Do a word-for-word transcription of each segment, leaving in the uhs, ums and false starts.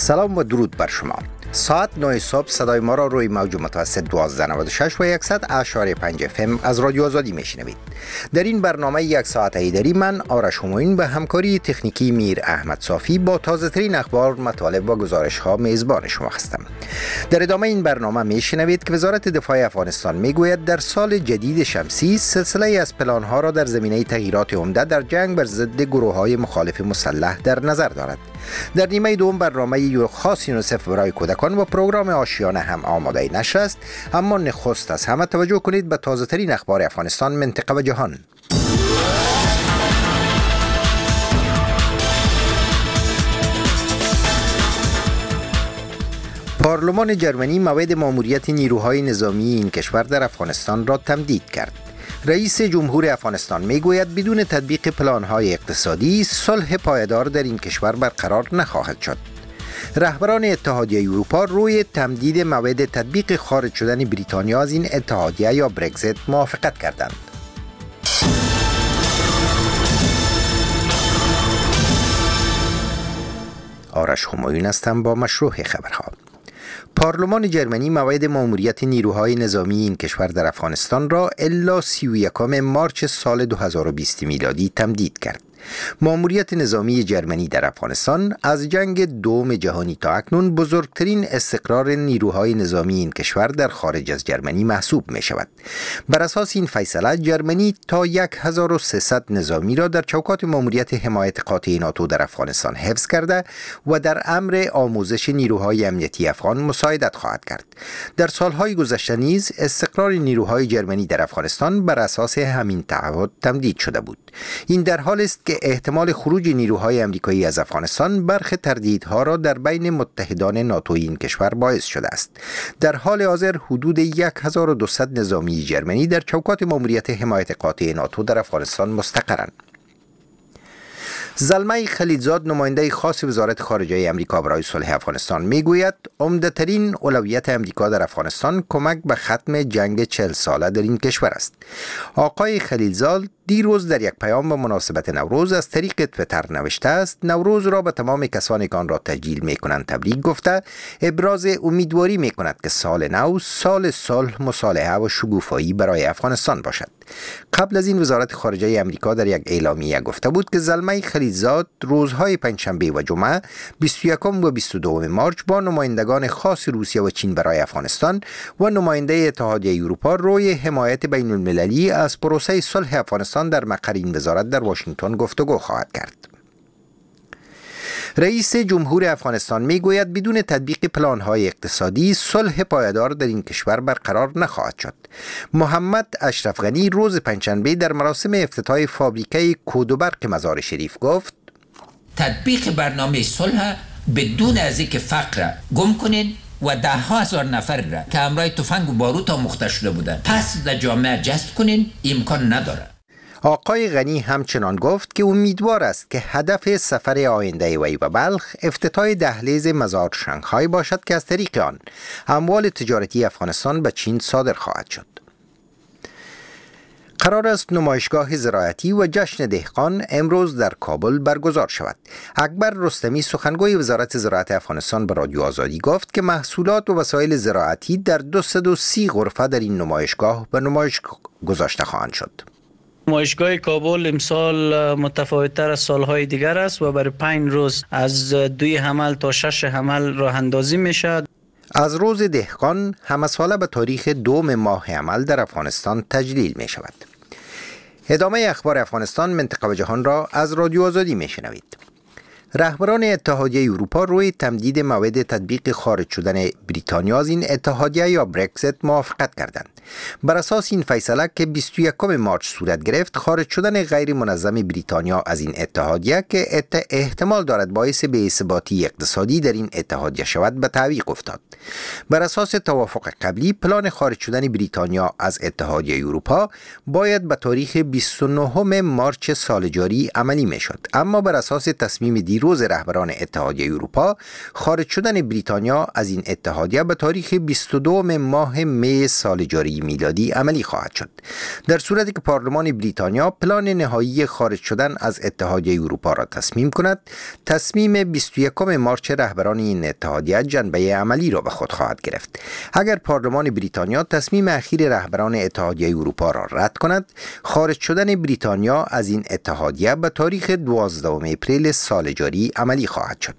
سلام و درود بر شما. ساعت نه صبح صدای ما را روی موج متوسط دوازده نود و شش و صد اشاری پنج اف ام از رادیو آزادی میشنوید. در این برنامه یک ساعت ایدری من آرش همایون به همکاری تکنیکی میر احمد صافی با تازه ترین اخبار، مطالب و گزارش ها میزبان شما هستم. در ادامه این برنامه میشنوید که وزارت دفاع افغانستان میگوید در سال جدید شمسی سلسله از پلان ها را در زمینه تغییرات عمده در جنگ بر ضد گروه های مخالف مسلح در نظر دارد. در نیمه دوم برنامه خاص یونیسف برای کودکان و پروگرام آشیانه هم آماده نشر است، اما نخست از همه توجه کنید به تازه ترین اخبار افغانستان، منطقه و جهان. پارلمان جرمنی موعد ماموریت نیروهای نظامی این کشور در افغانستان را تمدید کرد. رئیس جمهور افغانستان میگوید بدون تطبیق پلان‌های اقتصادی صلح پایدار در این کشور برقرار نخواهد شد. رهبران اتحادیه اروپا روی تمدید موعد تطبیق خارج شدن بریتانیا از این اتحادیه یا برگزیت موافقت کردند. آرش همایون هستم با مشروع خبرها. پارلمان جرمنی موعد ماموریت نیروهای نظامی این کشور در افغانستان را الی سی و یکم مارچ سال دو هزار و بیست میلادی تمدید کرد. ماموریت نظامی جرمنی در افغانستان از جنگ دوم جهانی تا اکنون بزرگترین استقرار نیروهای نظامی این کشور در خارج از جرمنی محسوب می شود. بر اساس این فیصله جرمنی تا هزار و سیصد نظامی را در چوکات ماموریت حمایت قاطع ناتو در افغانستان حفظ کرده و در امر آموزش نیروهای امنیتی افغان مساعدت خواهد کرد. در سالهای گذشته نیز استقرار نیروهای جرمنی در افغانستان بر اساس همین تعهد تمدید شده بود. این در حال است که احتمال خروج نیروهای آمریکایی از افغانستان برخی تردیدها را در بین متحدان ناتویی این کشور باعث شده است. در حال حاضر حدود هزار و دویست نظامی جرمنی در چوکات ماموریت حمایت قاطع ناتو در افغانستان مستقرند. زلمه خلیلزاد، نماینده خاص وزارت خارجه امریکا برای صلح افغانستان، میگوید عمده‌ترین اولویت امریکا در افغانستان کمک به ختم جنگ چهل ساله در این کشور است. آقای خلیلزاد دیروز در یک پیام به مناسبت نوروز از طریق توییتر نوشته است: نوروز را به تمام کسانی که آن را تجلیل می‌کنند تبریک گفته ابراز امیدواری می‌کند که سال نو سال صلح، مصالحه و شکوفایی برای افغانستان باشد. قبل از این وزارت خارجه امریکا در یک اعلامیه گفته بود که زلمه خلیلزاد روزهای پنجشنبه و جمعه بیست و یکم و بیست و دوم مارچ با نمایندگان خاص روسیه و چین برای افغانستان و نماینده اتحادیه اروپا روی حمایت بین المللی از پروسه صلح افغانستان در مقر این وزارت در واشنگتن گفتگو خواهد کرد. رئیس جمهور افغانستان میگوید بدون تطبیق پلان‌های اقتصادی صلح پایدار در این کشور برقرار نخواهد شد. محمد اشرف غنی روز پنجشنبه در مراسم افتتاح فابریکه کود و برق مزار شریف گفت: تطبیق برنامه صلح بدون از اینکه فقر گم کنید و ده ها هزار نفر را که همراه تفنگ و باروت آموخته شده بودند پس در جامعه جذب کنید امکان نداره. آقای غنی همچنان گفت که امیدوار است که هدف سفر آینده وی به بلخ افتتاح دهلیز مزار شانگهای باشد که از طریق آن اموال تجارتی افغانستان به چین صادر خواهد شد. قرار است نمایشگاه زراعتی و جشن دهقان امروز در کابل برگزار شود. اکبر رستمی، سخنگوی وزارت زراعت افغانستان، به رادیو آزادی گفت که محصولات و وسایل زراعتی در دویست و سی غرفه در این نمایشگاه به نمایش گذاشته خواهند شد. نمایشگاه کابل امسال متفاوت‌تر از سالهای دیگر است و برای پنج روز از دوی حمل تا شش حمل راه اندازی می‌شود. از روز دهقان همه ساله به تاریخ دوم ماه عمل در افغانستان تجلیل می شود. ادامه اخبار افغانستان، منطقه و جهان را از رادیو آزادی می شنوید. رهبران اتحادیه اروپا روی تمدید موعد تطبیق خارج شدن بریتانیا از این اتحادیه یا برگزیت موافقت کردند. بر اساس این فیصله که بیست و یکم مارچ صورت گرفت، خارج شدن غیر منظم بریتانیا از این اتحادیه که احتمال دارد باعث بی‌ثباتی اقتصادی در این اتحادیه شود به تعویق افتاد. بر اساس توافق قبلی پلان خارج شدن بریتانیا از اتحادیه اروپا باید به تاریخ بیست و نهم مارچ سال جاری عملی میشد، اما بر اساس تصمیم دیروز رهبران اتحادیه اروپا خارج شدن بریتانیا از این اتحادیه به تاریخ بیست و دوم ماه می سال جاری دی میلادی عملی خواهد شد. در صورتی که پارلمان بریتانیا پلان نهایی خارج شدن از اتحادیه اروپا را تصمیم کند، تصمیم بیست و یکم مارچ رهبران این اتحادیه جنبه عملی را به خود خواهد گرفت. اگر پارلمان بریتانیا تصمیم اخیر رهبران اتحادیه اروپا را رد کند، خارج شدن بریتانیا از این اتحادیه به تاریخ دوازدهم اپریل سال جاری عملی خواهد شد.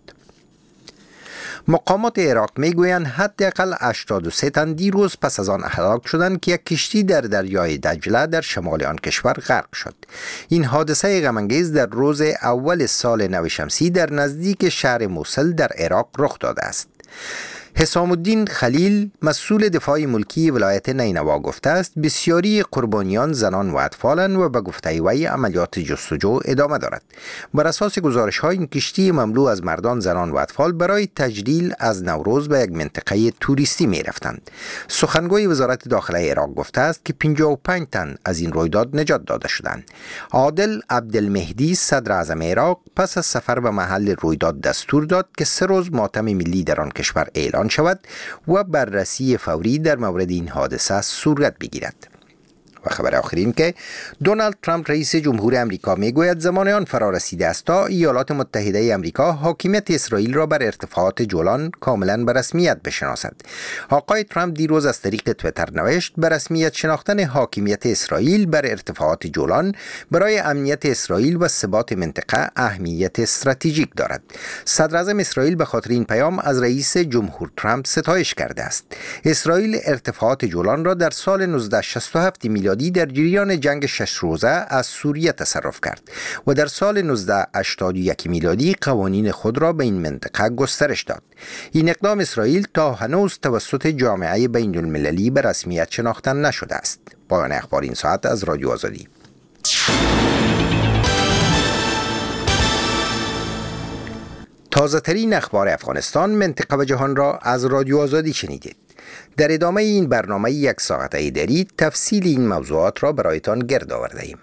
مقامات عراق میگویند حداقل هشتاد و سه تن دیروز پس از آن هلاک شدند که یک کشتی در دریای دجله در شمال آن کشور غرق شد. این حادثه غم‌انگیز در روز اول سال نو شمسی در نزدیک شهر موصل در عراق رخ داده است. حسام الدین خلیل مسئول دفاع ملکی ولایت نینوا گفته است بسیاری قربانیان زنان و اطفالند و به گفته وی عملیات جستجو ادامه دارد. بر اساس گزارش های این کشتی مملو از مردان، زنان و اطفال برای تجلیل از نوروز به یک منطقه توریستی می رفتند. سخنگوی وزارت داخله عراق گفته است که پنجاه و پنج تن از این رویداد نجات داده شدند. عادل عبدالمهدی صدر اعظم عراق پس از سفر به محل رویداد دستور داد که سه روز ماتم ملی در آن کشور اعلان شود و بررسی فوری در مورد این حادثه صورت بگیرد. و خبر آخرین که دونالد ترامپ رئیس جمهور امریکا میگوید زمان آن فرا رسیده است تا ایالات متحده امریکا حاکمیت اسرائیل را بر ارتفاعات جولان کاملا به رسمیت بشناسد. آقای ترامپ دیروز از طریق توییتر نوشت به رسمیت شناختن حاکمیت اسرائیل بر ارتفاعات جولان برای امنیت اسرائیل و ثبات منطقه اهمیت استراتژیک دارد. صدر اعظم اسرائیل به خاطر این پیام از رئیس جمهور ترامپ ستایش کرده است. اسرائیل ارتفاعات جولان را در سال نوزده شصت و هفت میلادی در جریان جنگ شش روزه از سوریه تصرف کرد و در سال نوزده هشتاد و یک میلادی قوانین خود را به این منطقه گسترش داد. این اقدام اسرائیل تا هنوز توسط جامعه بین المللی به رسمیت شناخته نشده است. پایان اخبار این ساعت از رادیو آزادی. تازه ترین اخبار افغانستان، منطقه و جهان را از رادیو آزادی شنیدید. در ادامه این برنامه یک ساعته داری تفصیل این موضوعات را برایتان گرد آورده ایم.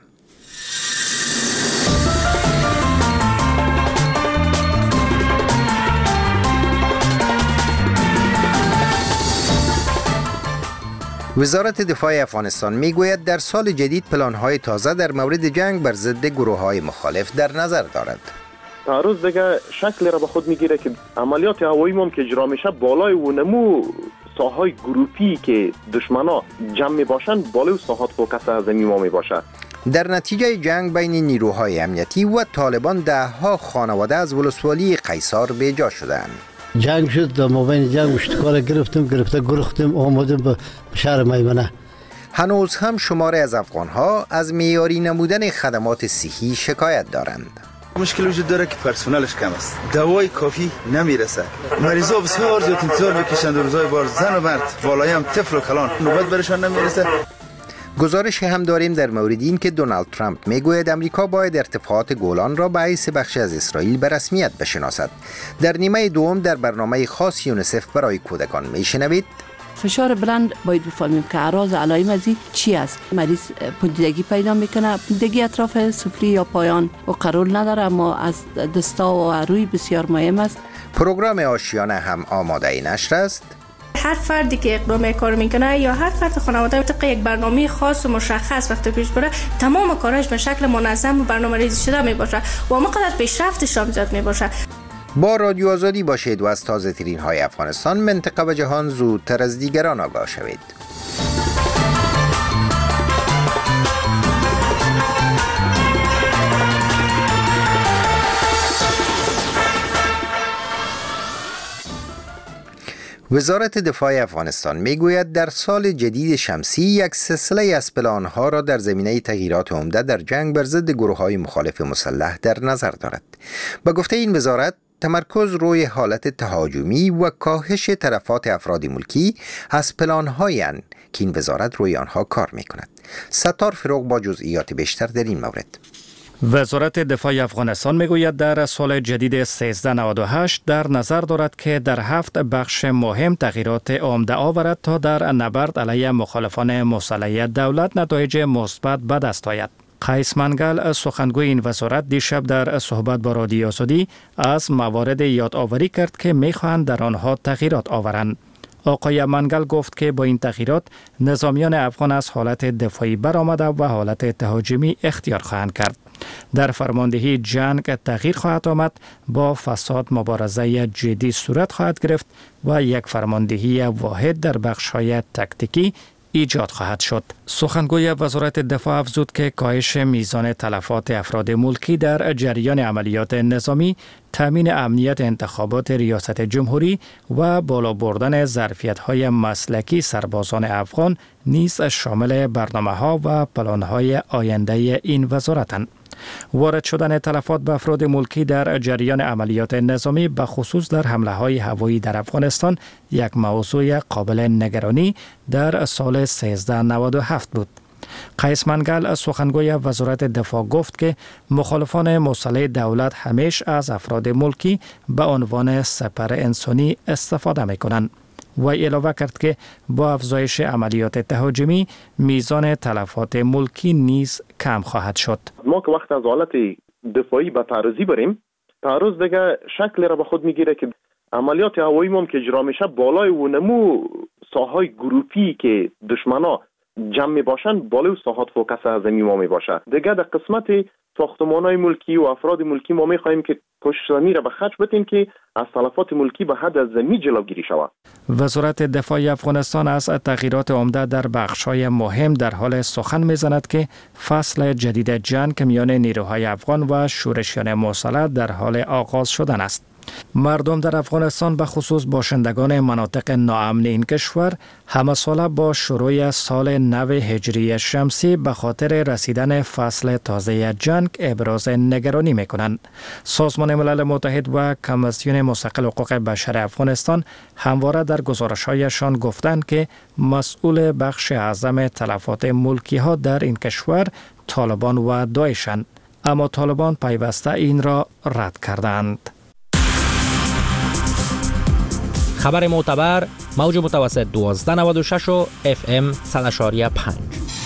وزارت دفاع افغانستان میگوید در سال جدید پلان‌های تازه در مورد جنگ بر ضد گروه‌های مخالف در نظر دارد. تعرض دیگه شکل را به خود میگیره که عملیات هوایی ما که اجرا میشه بالای و نمو ساحای گروپی که دشمنا جمع می باشند بالای ساحات فوکس از زمین ما می باشه. در نتیجه جنگ بین نیروهای امنیتی و طالبان ده ها خانواده از ولسوالی قیصار بیجا شدند. جنگ شد، در مابین جنگ اشتکار گرفتم گرفته گرفتم آمدم به شهر میمنه. هنوز هم شماره از افغانها از معیاری نمودن خدمات صحی شکایت دارند. مشکل وجود داره که پرسنلش کم است، دوای کافی نمیرسه، مریضا بسیار زیاد انتظار میکشند، روزای بار زن و مرد والای هم طفل و کلان نوبت برشان نمیرسه. گزارش هم داریم در مورد این که دونالد ترامپ میگوید امریکا باید ارتفاعات گولان را به حیث بخشی از اسرائیل به رسمیت بشناسد. در نیمه دوم در برنامه خاص یونیسف برای کودکان میشنوید فشار بلند باید بفهمیم که اعراض علائم از این چی است. مریض پوندگی پیدا میکنه، پوندگی اطراف سفلی یا پایان و قرول نداره اما از دستا و روی بسیار مهم است. پروگرام آشیانه هم آماده نشر است. هر فردی که اقدام کار میکنه یا هر فرد خانواده طبق یک برنامه خاص و مشخص وقتی پیش بره تمام کارش به شکل منظم و برنامه‌ریزی شده میباشه و همینقدر پیشرفتش هم زیاد میباشه. با رادیو آزادی باشید و از تازه ترین های افغانستان، منطقه و جهان زودتر از دیگران آگاه شوید. وزارت دفاع افغانستان میگوید در سال جدید شمسی یک سلسله از پلان‌ها را در زمینه تغییرات عمده در جنگ بر ضد گروه‌های مخالف مسلح در نظر دارد. به گفته این وزارت، تمرکز روی حالت تهاجمی و کاهش تلفات افراد ملکی از پلان‌هایی است که این وزارت روی آنها کار می‌کند. ستار فروغ با جزئیات بیشتر در این مورد. وزارت دفاع افغانستان میگوید در سال جدید سیزده نود و هشت در نظر دارد که در هفت بخش مهم تغییرات عمده آورد تا در نبرد علیه مخالفان مسلح دولت نتایج مثبت به دست آید. قیس منگل سخنگوی این وزارت دیشب در صحبت با رادیو آزادی از موارد یادآوری کرد که میخواهند در آنها تغییرات آورند. آقای منگل گفت که با این تغییرات نظامیان افغان از حالت دفاعی برآمده و حالت تهاجمی اختیار خواهند کرد. در فرماندهی جنگ تغییر خواهد آمد، با فساد مبارزه جدی صورت خواهد گرفت و یک فرماندهی واحد در بخش‌های تکتیکی ایجاد خواهد شد. سخنگوی وزارت دفاع افزود که کاهش میزان تلفات افراد ملکی در جریان عملیات نظامی، تامین امنیت انتخابات ریاست جمهوری و بالا بردن ظرفیت‌های مسلکی سربازان افغان نیز شامل برنامه‌ها و پلان‌های آینده این وزارتند. وارد شدن تلفات به افراد ملکی در جریان عملیات نظامی به خصوص در حمله‌های هوایی در افغانستان یک موضوع قابل نگرانی در سال سیزده نود و هفت بود. قیس منگل سخنگوی وزارت دفاع گفت که مخالفان مسلح دولت همیشه از افراد ملکی به عنوان سپر انسانی استفاده می‌کنند. و علاوه کرد که با افزایش عملیات تهاجمی میزان تلفات ملکی نیز کم خواهد شد. ما که وقت از حالت دفاعی به تعرضی بریم، تعرض دیگه شکل را به خود میگیره که عملیات هوایی ما که اجرا میشه بالای و نمو ساحای گروپی که دشمنا جمع باشن بالای ساحات فوکس اعظمی ما می باشه. دیگه در قسمت ساختمان‌های ملکی و افراد ملکی ما می‌خواهیم که کوشش را به خرج بدیم که از تلفات ملکی به حد از زمین جلوگیری شود. وزارت دفاع افغانستان از تغییرات عمده در بخش‌های مهم در حال سخن می‌زند که فصل جدید جنگ میان نیروهای افغان و شورشیان مسلح در حال آغاز شدن است. مردم در افغانستان به خصوص باشندگان مناطق ناامن این کشور همه ساله با شروع سال نو هجری شمسی به خاطر رسیدن فصل تازه جنگ ابراز نگرانی میکنند. سازمان ملل متحد و کمیسیون مستقل حقوق بشر افغانستان همواره در گزارش‌هایشان گفتند که مسئول بخش اعظم تلفات ملکی ها در این کشور طالبان و داعشند، اما طالبان پیوسته این را رد کردند. خبر معتبر، موج متوسط دوازده نود و شش و اف ام صد و شش و پنج.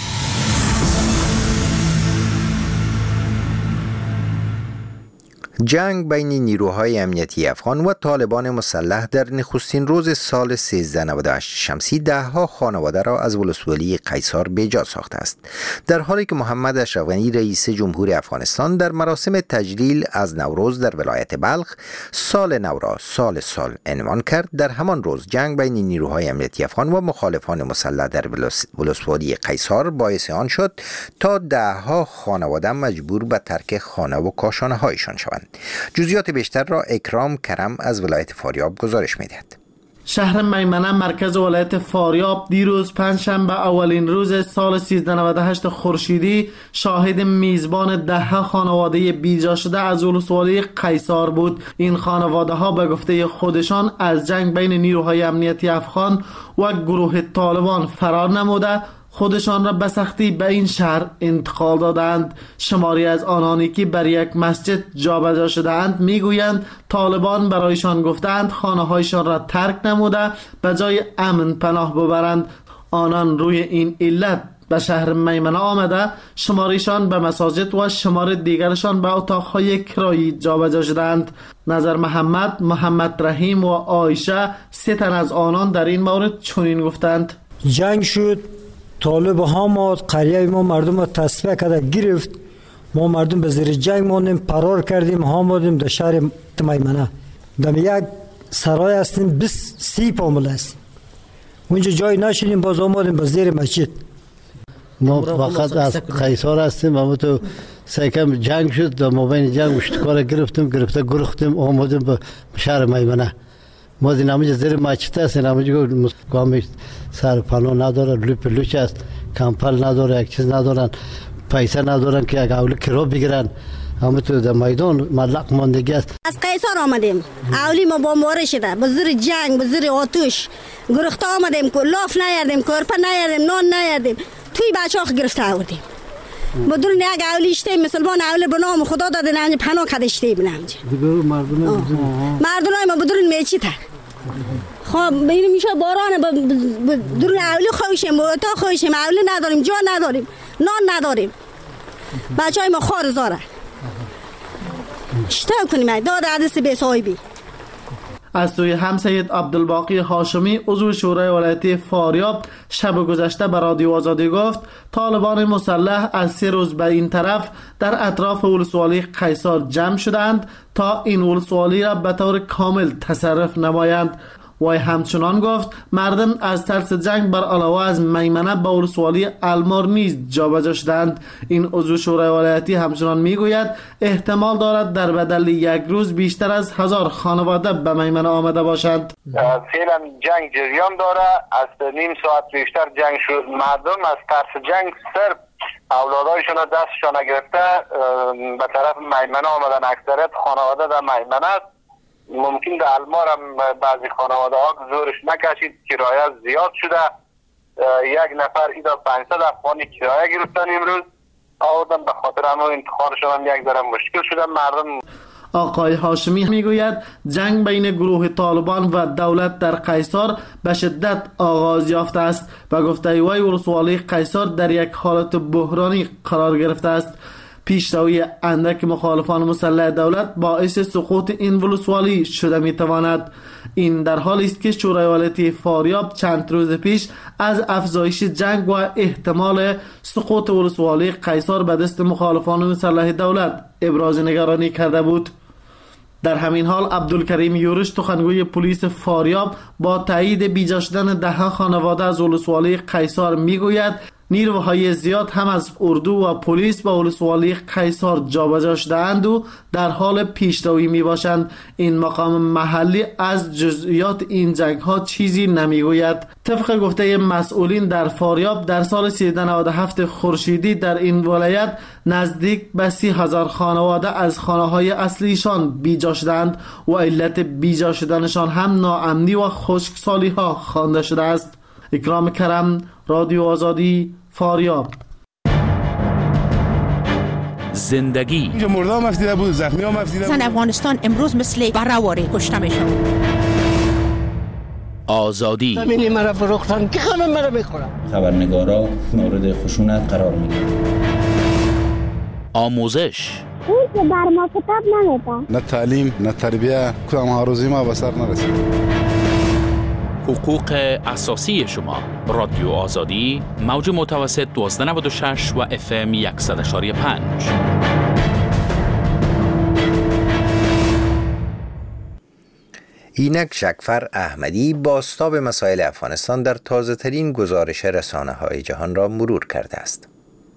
جنگ بین نیروهای امنیتی افغان و طالبان مسلح در نخستین روز سال سیزده نود و هشت شمسی دهها خانواده را از ولسوالی قیصار بیجا ساخته است، در حالی که محمد اشرف غنی رئیس جمهور افغانستان در مراسم تجلیل از نوروز در ولایت بلخ سال نو را سال سال عنوان کرد. در همان روز جنگ بین نیروهای امنیتی افغان و مخالفان مسلح در ولسوالی قیصار باعث آن شد تا دهها خانواده مجبور به ترک خانه و کاشانه هایشان شوند. جزئیات بیشتر را اکرام کرم از ولایت فاریاب گزارش می‌دهد. شهر میمنه مرکز ولایت فاریاب دیروز پنجشنبه اولین روز سال سیزده نود و هشت خورشیدی شاهد میزبان ده خانواده بیجا شده از ولسوالی قیصار بود. این خانواده ها به گفته خودشان از جنگ بین نیروهای امنیتی افغان و گروه طالبان فرار نموده خودشان را به سختی به این شهر انتقال دادند. شماری از آنانی که بر یک مسجد جابجا شده‌اند میگویند طالبان برایشان گفتند خانه‌هایشان را ترک نموده به جای امن پناه ببرند. آنان روی این علت به شهر میمنه آمده، شماریشان به مساجد و شمار دیگرشان به اتاق‌های کرایی جابجا شدند. نظر محمد، محمد رحیم و عایشه سه تن از آنان در این مورد چنین گفتند: جنگ شد، طالب ها ما قریه ما مردم را تصفیه کرده گرفت، ما مردم به زیر جنگ ماندیم، فرار کردیم، ها ماندیم در شهر میمنه. در یک سرای هستیم بیست سی پامل است، اونجا جای نشینیم، باز آمدیم به زیر مسجد. ما فقط از قیصار هستیم، اما تو سیکم جنگ شد، در مابین جنگ اشتکار گرفتیم گرفته گرختیم آمدیم به شهر میمنه. ما این همه زیر مچته است، این همه گامی سر پناه نداره، لوپ لوچ است، کمپل نداره، یک چیز ندارن، پیسه ندارن که یک اولی کرا بگیرن. همه تو در میدان ملق ماندگی است. از قیصار آمدیم، اولی ما بمباره شده، به زیر جنگ، به زیر آتش گرخته آمدیم، لاف نیاردیم، کارپا نیاردیم، نان نیاردیم، توی بچه ها گرفته آوردیم. بدون یک اولی اشته مسلمان اولی به نام خدا داده نمجه پناه کدشته بینمجه مردم های ما بدون میچی تا خب بینیم میشه باران بدون اولی خوشیم، تا خوشیم، اولی نداریم، جا نداریم، نان نداریم، بچه های ما خوار زاره شتا کنیم داد عدس به صاحبی. از سوی هم سید عبدالباقی هاشمی عضو شورای ولایتی فاریاب شب گذشته به رادیو آزادی گفت طالبان مسلح از سه روز به این طرف در اطراف ولسوالی قیصار جمع شدند تا این ولسوالی را به طور کامل تصرف نمایند. وی همچنان گفت مردم از ترس جنگ بر علاوه از میمنه به ولسوالی المار نیز جابجا شدند. این عضو شورای ولایتی همچنان میگوید احتمال دارد در بدل یک روز بیشتر از هزار خانواده به میمنه آمده باشند. فعلا جنگ جریان داره، از نیم ساعت بیشتر جنگ شد. مردم از ترس جنگ صرف اولادایشون دستشان گرفته به طرف میمنه آمدن. اکثریت خانواده در میمنه است. ممکن در المار هم بعضی خانواده ها زورش نکشید، کرایه زیاد شده. یک نفر ایدا پانصد افغانی کرایه گرفتن امروز آوردن، به خاطر همون انتخابشون هم یک ذره مشکل شده مردم. آقای هاشمی میگوید جنگ بین گروه طالبان و دولت در قیصار به شدت آغاز یافته است و گفته وی ولسوالی قیصار در یک حالت بحرانی قرار گرفته است. پیشروی اندک مخالفان مسلح دولت باعث سقوط این ولسوالی شده میتواند. این در حالی است که شورای ولایتی فاریاب چند روز پیش از افزایش جنگ و احتمال سقوط ولسوالی قیصار به دست مخالفان مسلح دولت ابراز نگرانی کرده بود. در همین حال عبدالکریم یورش سخنگوی پلیس فاریاب با تایید بیجا شدن ده خانواده از ولسوالی قیصار میگوید نیروهای زیاد هم از اردو و پلیس به ولسوالی قیصار جابجا شده‌اند و در حال پیشروی می باشند. این مقام محلی از جزئیات این جنگ ها چیزی نمیگوید. طبق گفته مسئولین در فاریاب در سال سیزده نود و هفت خورشیدی در این ولایت نزدیک به سی هزار خانواده از خانه های اصلیشان بیجا شدند و علت بیجا شدنشان هم ناامنی و خشکسالی ها خوانده شده است. اکرام کرم، رادیو آزادی، فاریاب. زندگی اینجا مرده هم افتیده بود، زخمی هم افتیده بود. زن افغانستان امروز مثل برآوری کشته میشن. آزادی زمینی مرا فروختن که همه مرا میخورن. خبرنگارا مورد خشونت قرار میگیرن. آموزش اون که بر ما کتاب نمیدن. نه تعلیم نه تربیه، کدام ها روزی ما به سر نرسید. حقوق اساسی شما. رادیو آزادی موج متوسط دوازده نود و شش و اف ام صد و یک و پنج. اینک شکفر احمدی بازتاب مسائل افغانستان در تازه ترین گزارش رسانه های جهان را مرور کرده است.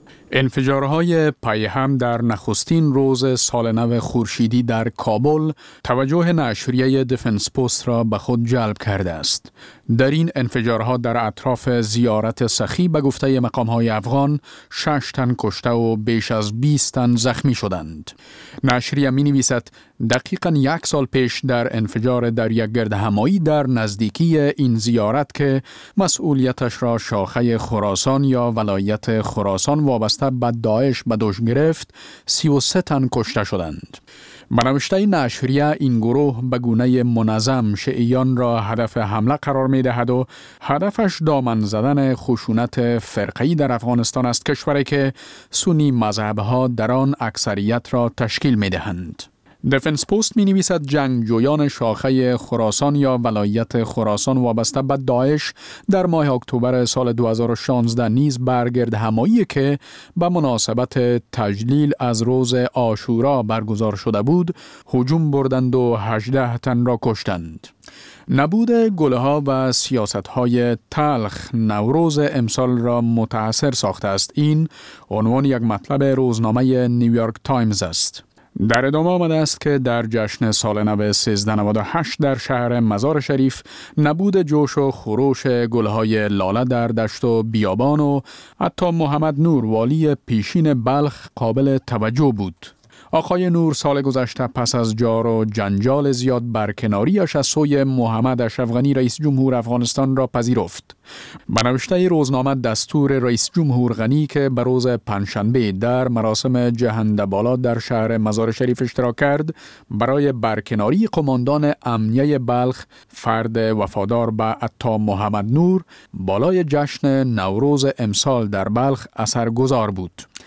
انفجارهای پیهم در نخستین روز سال نو خورشیدی در کابل توجه نشریه دفنس پست را به خود جلب کرده است. در این انفجارها در اطراف زیارت سخی به گفته مقام‌های افغان شش تن کشته و بیش از بیست تن زخمی شدند. نشریه می‌نویسد دقیقاً یک سال پیش در انفجار در یک گردهمایی در نزدیکی این زیارت که مسئولیتش را شاخه خراسان یا ولایت خراسان وابسته به داعش به دوش گرفت، سی و سه تن کشته شدند. به نوشته نشریه این گروه به گونه منظم شیعیان را هدف حمله قرار می دهد و هدفش دامن زدن خشونت فرقه‌ای در افغانستان است، کشوری که سنی مذهب‌ها در آن اکثریت را تشکیل می دهند. دفنس پست می نویسد جنگجویان شاخه خراسان یا ولایت خراسان وابسته به داعش در ماه اکتبر سال دو هزار و شانزده نیز برگرد همایی که به مناسبت تجلیل از روز عاشورا برگزار شده بود هجوم بردند و هجده تن را کشتند. نبود گله‌ها و سیاست‌های تلخ نوروز امسال را متأثر ساخته است. این عنوان یک مطلب روزنامه نیویورک تایمز است. در ادامه آمده است که در جشن سال نو سیزده نود و هشت در شهر مزار شریف نبود جوش و خروش گلهای لاله در دشت و بیابان و حتی محمد نور والی پیشین بلخ قابل توجه بود. آقای نور سال گذشته پس از جار و جنجال زیاد برکناریش از سوی محمد اشرف غنی رئیس جمهور افغانستان را پذیرفت. به نوشته روزنامه دستور رئیس جمهور غنی که به روز پنجشنبه در مراسم جهندبالا در شهر مزار شریف اشتراک کرد، برای برکناری قماندان امنیه بلخ فرد وفادار به عطا محمد نور بالای جشن نوروز امسال در بلخ اثرگذار بود.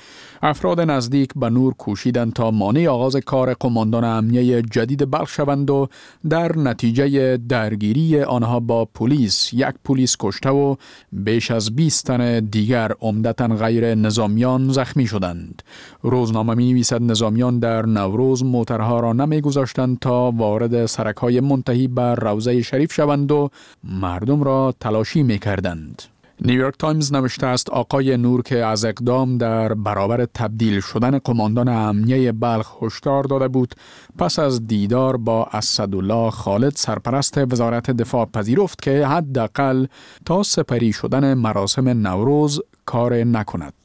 افراد نزدیک به نور کوشیدند تا مانع آغاز کار قماندان امنیه جدید بلخ شوند و در نتیجه درگیری آنها با پلیس یک پلیس کشته و بیش از بیست تن دیگر عمدتاً غیر نظامیان زخمی شدند. روزنامه می نویسد نظامیان در نوروز موترها را نمی گذاشتند تا وارد سرک‌های منتهی به روضه شریف شوند و مردم را تلاشی می کردند. نیویورک تایمز نوشته است آقای نور که از اقدام در برابر تبدیل شدن قماندان امنیه بلخ هشدار داده بود، پس از دیدار با اسدالله خالد سرپرست وزارت دفاع پذیرفت که حداقل تا سپری شدن مراسم نوروز کار نکند.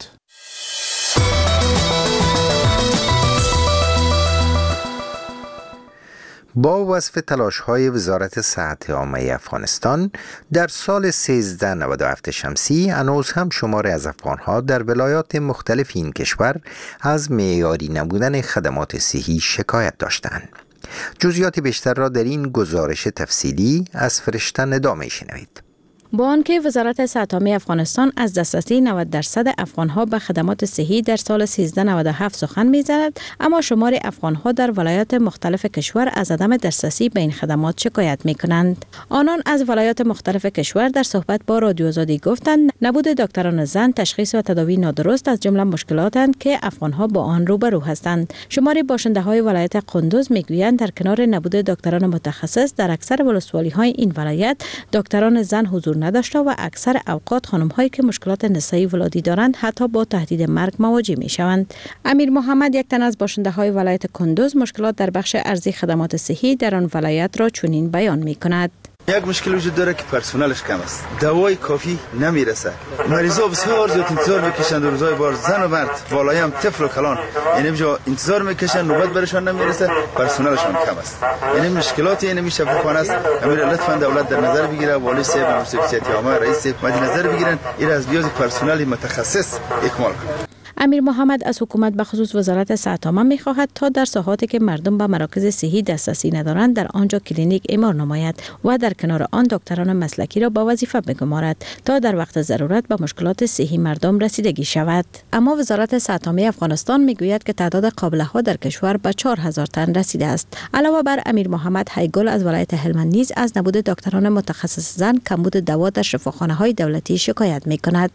با وصف تلاش‌های وزارت صحت عامه افغانستان در سال سیزده نود و هفت شمسی، هنوز هم شماری از افغان‌ها در ولایات مختلف این کشور از معیاری نبودن خدمات صحی شکایت داشتند. جزئیات بیشتر را در این گزارش تفصیلی از فرشته ندا می‌شنوید. با آنکه وزارت صحت عامه افغانستان از دسترسی نود درصد افغانها به خدمات صحی در سال سیزده نود و هفت سخن می‌زند، اما شمار افغانها در ولایات مختلف کشور از عدم دسترسی به این خدمات شکایت می‌کنند. آنان از ولایات مختلف کشور در صحبت با رادیو آزادی گفتند نبود دکتران زن، تشخیص و تداوی نادرست از جمله مشکلاتند که افغانها با آن روبرو هستند. شمار باشنده‌های ولایت قندوز می‌گویند در کنار نبود دکتران متخصص در اکثر ولسوالی‌های این ولایت دکتران زن حضور نداشته و اکثر اوقات خانم‌هایی که مشکلات نسایی ولادی دارند حتی با تهدید مرگ مواجه می‌شوند. امیر محمد، یک تن از باشنده‌های ولایت کندوز، مشکلات در بخش ارزی خدمات صحی در آن ولایت را چنین بیان می‌کند. یک مشکل وجود داره که پرسنلش کم است، دوای کافی نمیرسه، مریضا بسیار زیاد انتظار میکشند، روزهای بار زن و مرد بالایی هم طفل و کلان یعنی بجا انتظار میکشند، نوبت برشان نمیرسه، پرسنلشون کم است. یعنی مشکلاتی یعنی میشه خانه است. امیر لطفا دولت در نظر بگیره، والی صاحب مسئول صحت عامه رئیس مد نظر بگیرن این از بیاز پرسنل متخصص اکمال کنند. امیر محمد از حکومت به خصوص وزارت صحت عامه می‌خواهد تا در ساحاتی که مردم به مراکز صحی دسترسی ندارند در آنجا کلینیک اعمار نماید و در کنار آن دکتران مسلکی را به وظیفه بگمارد تا در وقت ضرورت به مشکلات صحی مردم رسیدگی شود. اما وزارت صحت عامه افغانستان میگوید که تعداد قابله‌ها در کشور به چهار هزار تن رسیده است. علاوه بر امیر محمد، هیگل از ولایت هلمند نیز از نبود دکتران متخصص زن، کمبود دوا در شفاخانه‌های دولتی شکایت می‌کند.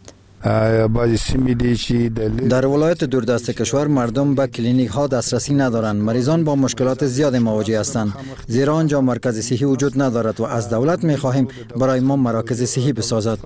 در ولایت دوردست کشور مردم به کلینیک ها دسترسی ندارند. مریضان با مشکلات زیاد مواجه هستند، زیرا آنجا مرکز صحی وجود ندارد و از دولت می خواهیم برای ما مراکز صحی بسازد.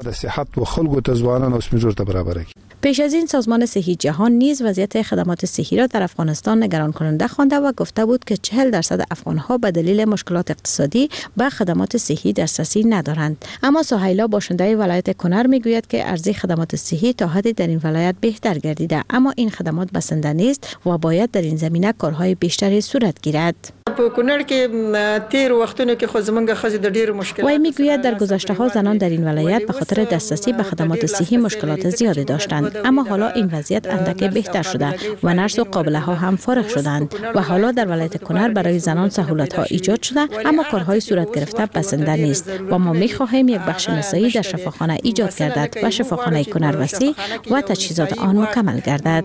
پیش از این سازمان صحی جهان نیز وضعیت خدمات صحی را در افغانستان نگران کننده خوانده و گفته بود که چهل درصد افغانها به دلیل مشکلات اقتصادی به خدمات صحی دسترسی ندارند. اما سهیلا، باشنده ولایت کنر، میگوید که ارزی خدمات صحی تا حدی در این ولایت بهتر گردیده، اما این خدمات بسنده نیست و باید در این زمینه کارهای بیشتری صورت گیرد. کنر که تیر وختونه که خود زمونږ خزي د ډیر مشکلات وای میگوید در گذشته ها زنان در این ولایت به خاطر دسترسی به خدمات صحی مشکلات زیادی داشتند، اما حالا این وضعیت اندکی بهتر شده و نرس و قابله ها هم فارغ شدند و حالا در ولایت کنر برای زنان سهولت ها ایجاد شده، اما کارهای صورت گرفته بسنده نیست و ما میخواهیم یک بخش نسایی در شفاخانه ایجاد گردد و شفاخانه کنر وسیع و تجهیزات آن مکمل گردد.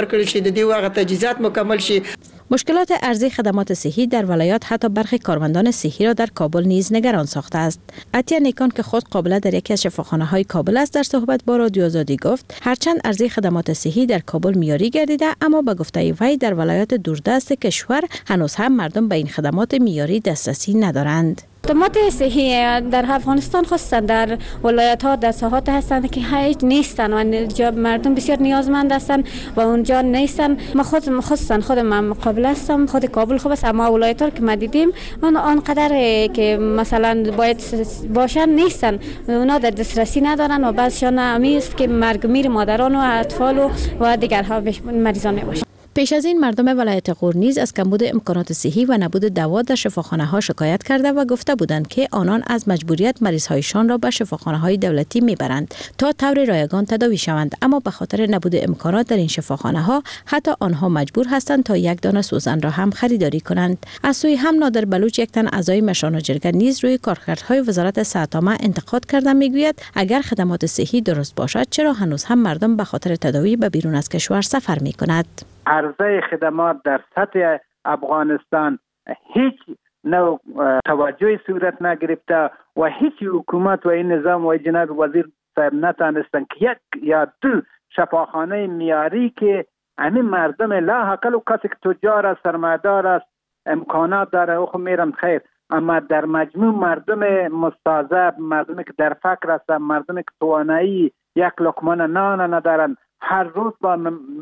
مشکلات ارزی خدمات صحی در ولایات حتی برخی کارمندان صحی را در کابل نیز نگران ساخته است. عطیه نیکان که خود قابله در یکی از شفاخانه‌های کابل است، در صحبت با رادیو آزادی گفت هرچند ارزی خدمات صحی در کابل معیاری گردیده، اما به گفته وی در ولایات دوردست کشور هنوز هم مردم به این خدمات معیاری دسترسی ندارند. خدمات صحی در افغانستان خصوصا در ولایت ها در ساحات هستند که هیچ نیستن و اونجا مردم بسیار نیازمند هستند و اونجا نیستن. ما خود خصوصا خود من مقابل هستم، خود کابل خوب است، اما ولایت ها که ما دیدیم اون آنقدر که مثلا باید باشن نیستن، اونا در دسترسی ندارن و بعضشان همی است که مرگ میر مادران و اطفال و, و دیگرها مریضان میباشن. پیش از این مردم ولایت غور نیز از کمبود امکانات صحی و نبود دوا در شفاخانه ها شکایت کرده و گفته بودند که آنان از مجبوریت مریض هایشان را به شفاخانه های دولتی میبرند تا طور رایگان تداوی شوند، اما به خاطر نبود امکانات در این شفاخانه ها حتی آنها مجبور هستند تا یک دانه سوزن را هم خریداری کنند. از سوی هم نادر بلوچ یک تن اعضای مشان جرگه نیز روی کارکردهای وزارت صحت عامه انتقاد کرده، میگوید اگر خدمات صحی درست باشد چرا هنوز هم مردم به خاطر تداوی به بیرون از کشور سفر میکند؟ عرضه خدمات در سطح افغانستان هیچ نوع توجه صورت نگرفته و هیچ حکومت و این نظام و جناب وزیر صاحب نتانستن که یک یا دو شفاخانه معیاری که همین مردم لاحقل و کسی که تجار است، سرمایه‌دار است، امکانات داره او خب میرم خیر، اما در مجموع مردم مستضعف، مردمی که در فقر هستند، مردمی که توانایی یک لقمه نان ندارند، هر روز با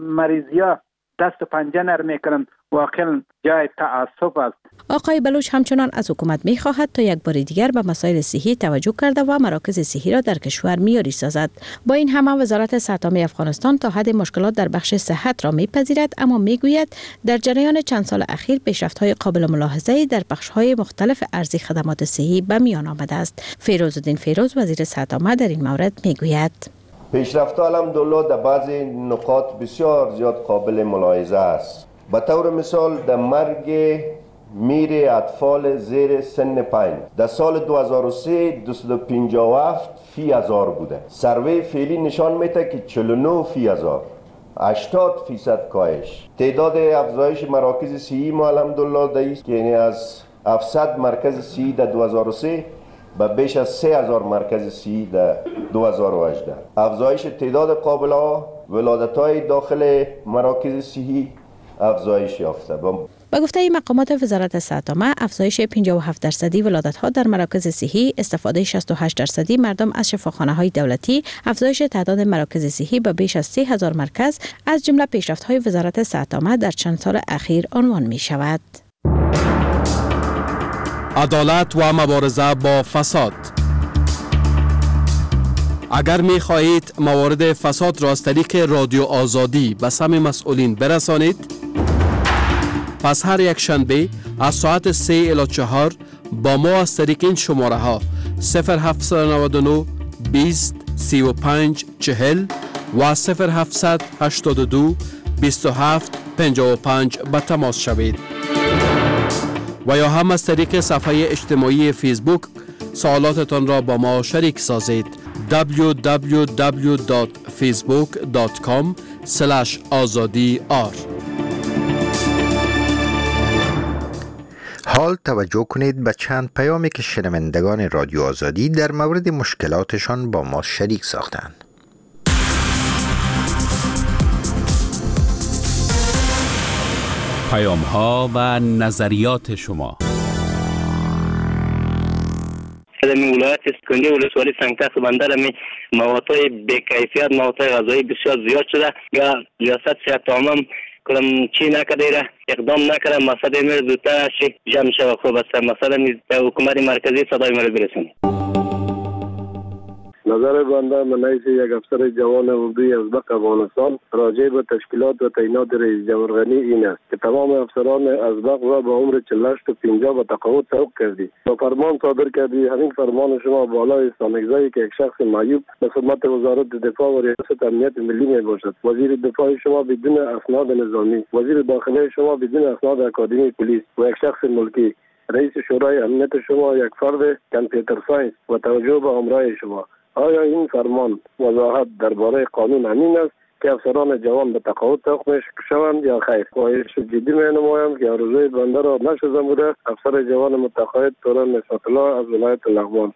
مریضیا دست و پنجه نرم میکنند، واقعا جای تعصب است. آقای بلوچ همچنان از حکومت میخواهد تا یک بار دیگر به مسائل صحی توجه کرده و مراکز صحی را در کشور معیاری سازد. با این همه وزارت صحت عامه افغانستان تا حد مشکلات در بخش صحت را میپذیرد، اما میگوید در جریان چند سال اخیر پیشرفت‌های قابل ملاحظه‌ای در بخش‌های مختلف ارزی خدمات صحی به میان آمده است. فیروزالدین فیروز وزیر صحت عامه در این مورد میگوید پیشرفت الحمدلله در بعضی نقاط بسیار زیاد قابل ملاحظه است. به طور مثال در مرگ میر اطفال زیر سن پنج در سال دو هزار و سه دویست و پنجاه و هفت فی هزار بوده. سروی فعلی نشان میده که چهل و نه فی هزار، هشتاد فیصد کاهش. تعداد افزایش مراکز صحی ما الحمدلله دایست که یعنی از هفتصد مرکز صحی در دو هزار و سه به بیش از سه هزار مرکز صحی در دو هزار و هجده. افزایش تعداد قابله‌ها، ولادت‌های داخل مراکز صحی افزایش یافته. با گفته مقامات وزارت صحت عامه، افزایش پنجاه و هفت درصدی ولادت‌ها در مراکز صحی، استفاده شصت و هشت درصدی مردم از شفاخانه‌های دولتی، افزایش تعداد مراکز صحی به بیش از سه هزار مرکز از جمله پیشرفت‌های وزارت صحت عامه در چند سال اخیر عنوان می‌شود. عدالت و مبارزه با فساد. اگر می خواهید موارد فساد را از طریق رادیو آزادی به سمع مسئولین برسانید، پس هر یک شنبه از ساعت سه الی چهار با ما از طریق این شماره ها صفر هفت نه نه بیست سی و پنج چهل و صفر هفت هشت دو بیست و هفت پنجاه و پنج به تماس شوید و یا هم از طریق صفحه اجتماعی فیسبوک سوالاتتان را با ما شریک سازید. دبلیو دبلیو دبلیو دات فیسبوک دات کام اسلش آزادی آر. حال توجه کنید به چند پیامی که شنوندگان رادیو آزادی در مورد مشکلاتشان با ما شریک ساختند. پیام ها و نظریات شما. در ولایت اسکندری ولسوالی سنگتخت بندر می موادهای بی‌کیفیت، موادهای غذایی بسیار زیاد شده. یا ریاست صحت عامه کدام چی نکرده، اقدام نکرده، مسئله میره زودتر جمع شود. خوب است. مسئله حکومت مرکزی صدای مرا برسونید. نظر بنده من حیث یک افسر جوان اردوی ازبق افغانستان راجع به تشکیلات و تعیینات رئیس جمهور غنی این است که تمام افسران ازبق را به عمر چهل و هشت و پنجاه به تقاعد سوق کردی و فرمان صادر کردی. همین فرمان شما بالای استانگزایی که یک شخص معیوب به خدمت وزارت دفاع و ریاست امنیت ملی می باشد. وزیر دفاع شما بدون اسناد نظامی، وزیر داخله شما بدون اسناد اکادمی پلیس و یک شخص ملکی، رئیس شورای امنیت شما یک فرد کامپیوتر ساینس و توجه به امرای شما. آیا این فرمان وضاحت درباره قانون همین است که افسران جوان به تقاعد سوق شوند یا خیر؟ خواهش جدی می نمایم که آرزوی بنده را نشده بوده افسر جوان متقاعد توران نسبت الله از ولایت لغمان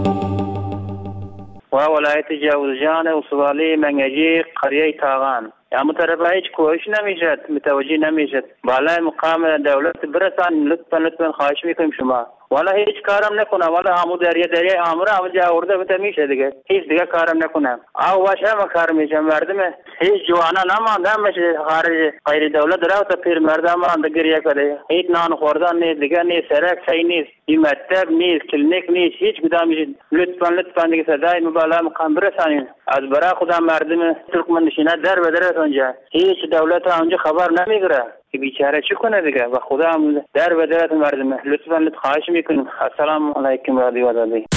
و ولایت جوزجان اصوالی منگجی قریه تاغان. اما طرف هیچ کوشش نمیشد، متوجه نمیشد. بالای مقام دولت برسان، لطفا لطفا خواهش میکنیم شما. و والا هیچ کارم نکنه، والا همون دریا دریا آمره همون جا آورده بده میشه دیگه، هیچ دیگه کارم نکنه. او باشه همه کار میشه. مردم هیچ جوانا نمانده، میشه خارج غیر دولت را تا پیر مردم مانده گریه کنه. هیچ نان خوردن نیست دیگه، نیست سرک صحیح نیست، این مکتب نیست، کلینیک نیست، هیچ کدام نیست. لطفا لطفا دیگه صدای مبالا مقام برسانین از برای خدا مردم ترکمنشینه در به در اونجا. هیچ دولت اونجا خبر نمیگیره که بیچاره چی کنه دیگه. و خدا هم در به در مردم لطفا لطفا خواهش میکنیم. السلام علیکم رادیو آزادی.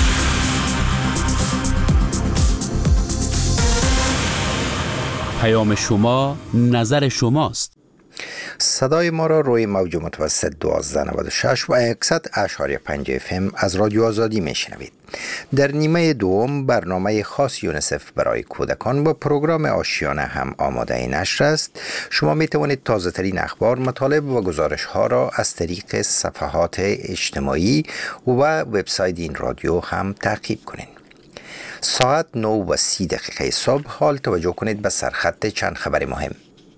پیام شما نظر شماست. صدای ما را روی موج متوسط دوازده نود و شش و صد اشاری پنج اف ام از رادیو آزادی میشنوید. در نیمه دوم برنامه خاص یونیسف برای کودکان و پروگرام آشیانه هم آماده نشر است. شما می توانید تازه ترین اخبار، مطالب و گزارش ها را از طریق صفحات اجتماعی و وبسایت این رادیو هم تعقیب کنید. ساعت نه و سی دقیقه صبح حال توجه کنید به سرخط چند خبر مهم.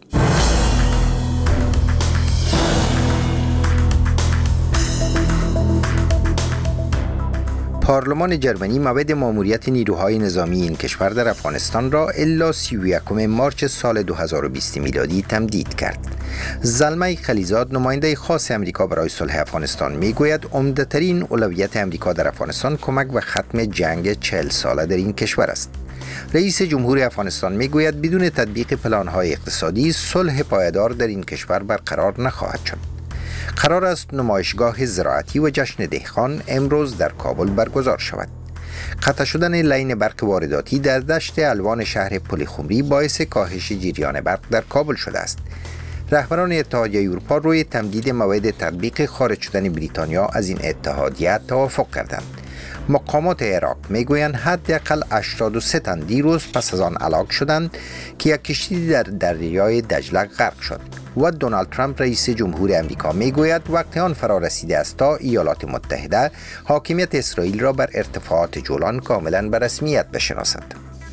پارلمان جرمنی موعد ماموریت نیروهای نظامی این کشور در افغانستان را الی سی و یکم مارچ سال دو هزار و بیست میلادی تمدید کرد. زلمه خلیزاد، نماینده خاص امریکا برای صلح افغانستان، میگوید عمده‌ترین اولویت امریکا در افغانستان کمک و ختم جنگ چهل ساله در این کشور است. رئیس جمهور افغانستان میگوید بدون تطبیق پلان‌های اقتصادی صلح پایدار در این کشور برقرار نخواهد شد. قرار است نمایشگاه زراعتی و جشن دهقان امروز در کابل برگزار شود. قطع شدن لین برق وارداتی در دشت الوان شهر پلیخمری باعث کاهش جریان برق در کابل شده است. رهبران اتحادیه اروپا روی تمدید موعد تطبیق خارج شدن بریتانیا از این اتحادیه توافق کردند. مقامات عراق میگویند حداقل هشتاد و سه تن دیروز پس از آن هلاک شدند که یک کشتی در دریای دجله غرق شد. و دونالد ترامپ رئیس جمهور امریکا میگوید وقت آن فرا رسیده است تا ایالات متحده حاکمیت اسرائیل را بر ارتفاعات جولان کاملا به رسمیت بشناسد.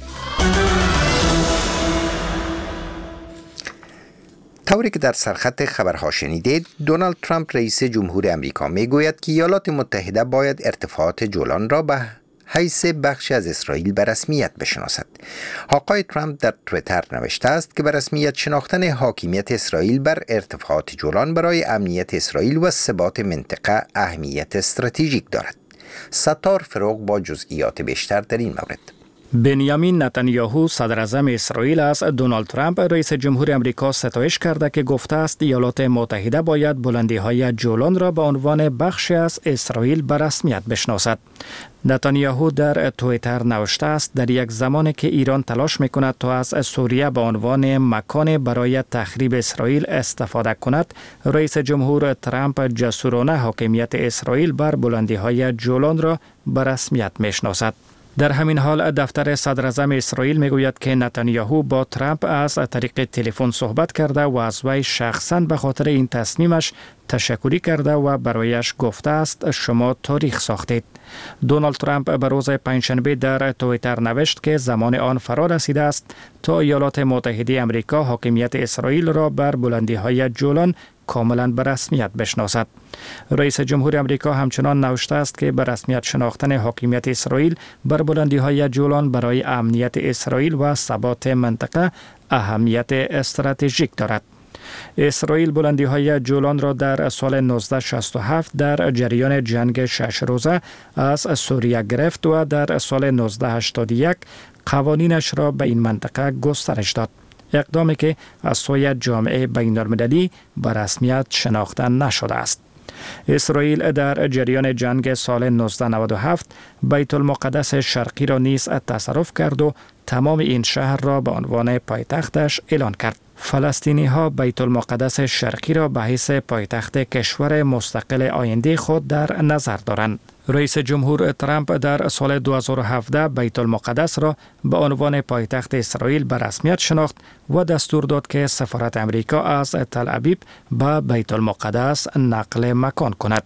طوری که در سرخط خبرها شنیدید، دونالد ترامپ رئیس جمهور امریکا میگوید که ایالات متحده باید ارتفاعات جولان را به حیث بخش از اسرائیل به رسمیت بشناسد. آقای ترامپ در توییتر نوشته است که به رسمیت شناختن حاکمیت اسرائیل بر ارتفاعات جولان برای امنیت اسرائیل و ثبات منطقه اهمیت استراتژیک دارد. ستار فروغ با جزئیات بیشتر در این مورد. بنیامین نتانیاهو صدر اعظم اسرائیل از دونالد ترامپ رئیس جمهور امریکا ستایش کرده که گفته است ایالات متحده باید بلندی‌های جولان را به عنوان بخشی از اسرائیل به رسمیت بشناسد. نتانیاهو در توییتر نوشته است در یک زمانی که ایران تلاش میکند تا از سوریه به عنوان مکان برای تخریب اسرائیل استفاده کند، رئیس جمهور ترامپ جسورانه حاکمیت اسرائیل بر بلندی‌های جولان را به رسمیت میشناسد. در همین حال دفتر صدر اعظم اسرائیل میگوید که نتانیاهو با ترامپ از طریق تلفن صحبت کرده و از وی شخصاً به خاطر این تصمیمش تشکری کرده و برایش گفته است شما تاریخ ساختید. دونالد ترامپ به روز پنجشنبه در توییتر نوشت که زمان آن فرا رسیده است تا ایالات متحده آمریکا حاکمیت اسرائیل را بر بلندی‌های جولان کاملا به رسمیت بشناسد. رئیس جمهور آمریکا همچنان نوشته است که به رسمیت شناختن حاکمیت اسرائیل بر بلندی‌های جولان برای امنیت اسرائیل و ثبات منطقه اهمیت استراتژیک دارد. اسرائیل بلندی‌های جولان را در سال نوزده شصت و هفت در جریان جنگ شش روزه از سوریه گرفت و در سال نوزده هشتاد و یک قوانینش را به این منطقه گسترش داد. اقدامی که از سوی جامعه بین‌المللی به رسمیت شناخته نشده است. اسرائیل در جریان جنگ سال نوزده نود و هفت بیت المقدس شرقی را نیز تصرف کرد و تمام این شهر را به عنوان پایتختش اعلان کرد. فلسطینی ها بیت المقدس شرقی را به حیث پایتخت کشور مستقل آینده خود در نظر دارند. رئیس جمهور ترامپ در سال دو هزار و هفده بیت المقدس را به عنوان پایتخت اسرائیل به رسمیت شناخت و دستور داد که سفارت امریکا از تل ابیب به بیت المقدس نقل مکان کند.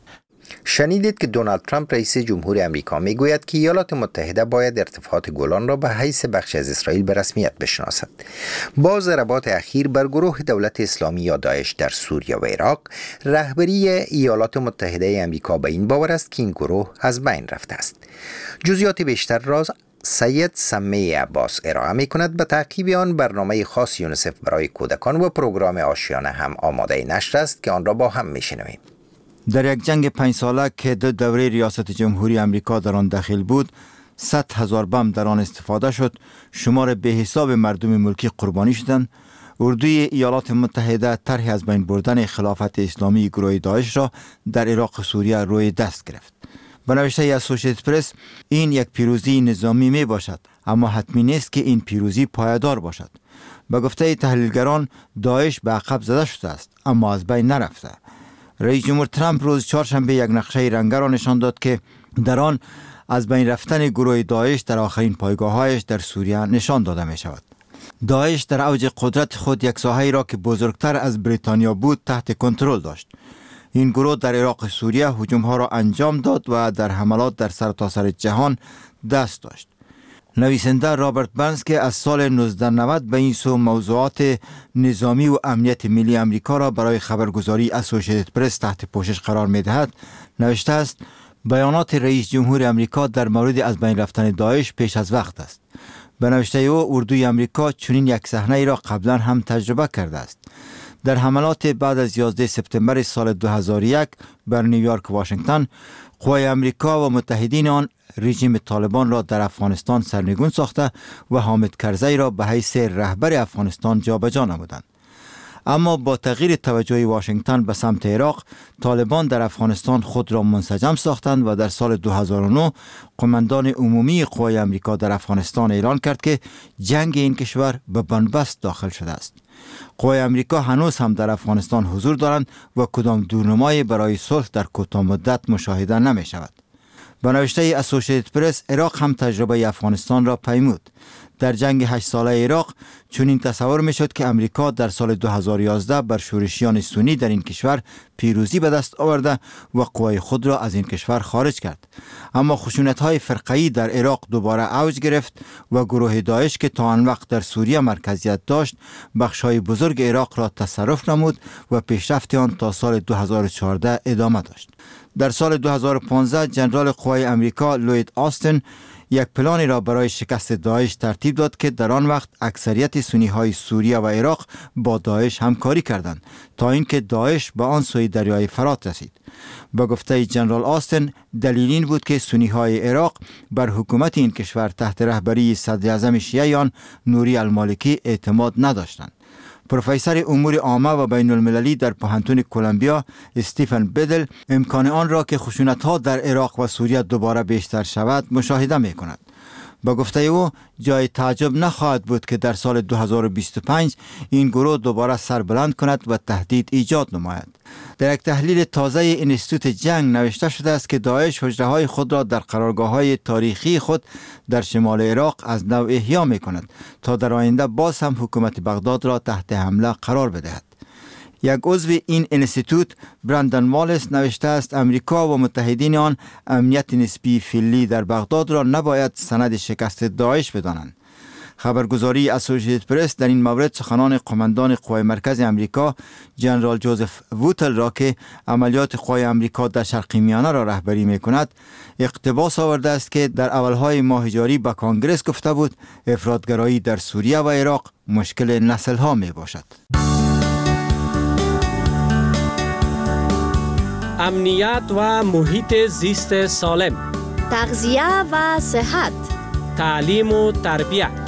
شنیدید که دونالد ترامپ رئیس جمهور آمریکا میگوید که ایالات متحده باید ارتفاعات گولان را به حیث بخش از اسرائیل به رسمیت بشناسد. با ضربات اخیر بر گروه دولت اسلامی یا داعش در سوریه و عراق، رهبری ایالات متحده آمریکا به این باور است که این گروه از بین رفته است. جزئیات بیشتر را سید سمی عباس ارائه می کند. به تعقیب آن برنامه خاص یونیسف برای کودکان و پروگرام آشیانه هم آماده نشر است که آن را با هم می شنویم. در یک جنگ پنج ساله که دو دوره ریاست جمهوری آمریکا در آن داخل بود، صد هزار بم در آن استفاده شد، شمار به حساب مردم ملکی قربانی شدند. اردوی ایالات متحده طرح از بین بردن خلافت اسلامی گروه داعش را در عراق و سوریه روی دست گرفت. به نوشته اسوشییتد پرس، این یک پیروزی نظامی می باشد، اما حتمی نیست که این پیروزی پایدار باشد. به گفته تحلیلگران، داعش به عقب زده شده است، اما از بین نرفته. رئیس جمهور ترامپ روز چهارشنبه یک نقشه رنگی را نشان داد که در آن از بین رفتن گروه داعش در آخرین پایگاه‌هایش در سوریه نشان داده می شود. داعش در اوج قدرت خود یک ساحه‌ای را که بزرگتر از بریتانیا بود تحت کنترل داشت. این گروه در عراق و سوریه هجوم‌ها را انجام داد و در حملات در سرتاسر جهان دست داشت. نویسنده رابرت برنز که از سال نوزده نود به این سو موضوعات نظامی و امنیت ملی آمریکا را برای خبرگزاری اسوشییتد پرس تحت پوشش قرار می دهد، نوشته است: بیانات رئیس جمهور آمریکا در مورد از بین رفتن داعش پیش از وقت است. به نوشته او، اردوی آمریکا چنین یک صحنه را قبلا هم تجربه کرده است. در حملات بعد از یازده سپتامبر سال دو هزار و یک بر نیویورک و واشنگتن، قوای آمریکا و متحدین آن رژیم طالبان را در افغانستان سرنگون ساخته و حامد کرزی را به حیث رهبر افغانستان جابجا نمودند. اما با تغییر توجه واشنگتن به سمت عراق، طالبان در افغانستان خود را منسجم ساختند و در سال دو هزار و نه قماندان عمومی قوای آمریکا در افغانستان اعلان کرد که جنگ این کشور به بنبست داخل شده است. قوای آمریکا هنوز هم در افغانستان حضور دارند و کدام دورنمایی برای صلح در کوتاه مدت مشاهده نمی شود. به نوشته اسوشییتد پرس، عراق هم تجربه افغانستان را پیمود. در جنگ هشت ساله عراق چنین تصور می شد که امریکا در سال دو هزار و یازده بر شورشیان سنی در این کشور پیروزی به دست آورده و قوای خود را از این کشور خارج کرد. اما خشونت‌های فرقه‌ای در عراق دوباره اوج گرفت و گروه داعش که تا آن وقت در سوریه مرکزیت داشت، بخش‌های بزرگ عراق را تصرف نمود و پیشرفت آن تا سال دو هزار و چهارده ادامه داشت. در سال دو هزار و پانزده جنرال قوای آمریکا لوید آستن یک پلانی را برای شکست داعش ترتیب داد که در آن وقت اکثریت سنی های سوریه و عراق با داعش همکاری کردند تا اینکه داعش به آن سوی دریای فرات رسید. با گفته جنرال آستن، دلیل این بود که سنی های عراق بر حکومت این کشور تحت رهبری صدر اعظم شیعه آن نوری المالکی اعتماد نداشتند. پروفسور امور عامه و بین المللی در پوهنتون کلمبیا استیفن بدل امکان آن را که خشونت‌ها در عراق و سوریه دوباره بیشتر شود مشاهده می کند. با گفته او، جای تعجب نخواهد بود که در سال دو هزار و بیست و پنج این گروه دوباره سر بلند کند و تهدید ایجاد نماید. در یک تحلیل تازه انستیتوت جنگ نوشته شده است که داعش حجره‌های خود را در قرارگاه‌های تاریخی خود در شمال عراق از نو احیا می کند تا در آینده باز هم حکومت بغداد را تحت حمله قرار بدهد. یک عضو این انستیتوت، برندن والس، نوشته است امریکا و متحدین آن امنیت نسبی فعلی در بغداد را نباید سند شکست داعش بدانند. خبرگزاری اسوشییتد پرس در این مورد سخنان قماندان قوای مرکز امریکا جنرال جوزف ووتل را که عملیات قوای امریکا در شرق میانه را رهبری می کند اقتباس آورده است که در اولهای ماه جاری به کانگرس گفته بود افراطگرایی در سوریه و عراق مشکل نسل ها می باشد. امنیت و محیط زیست سالم، تغذیه و صحت، تعلیم و تربیت،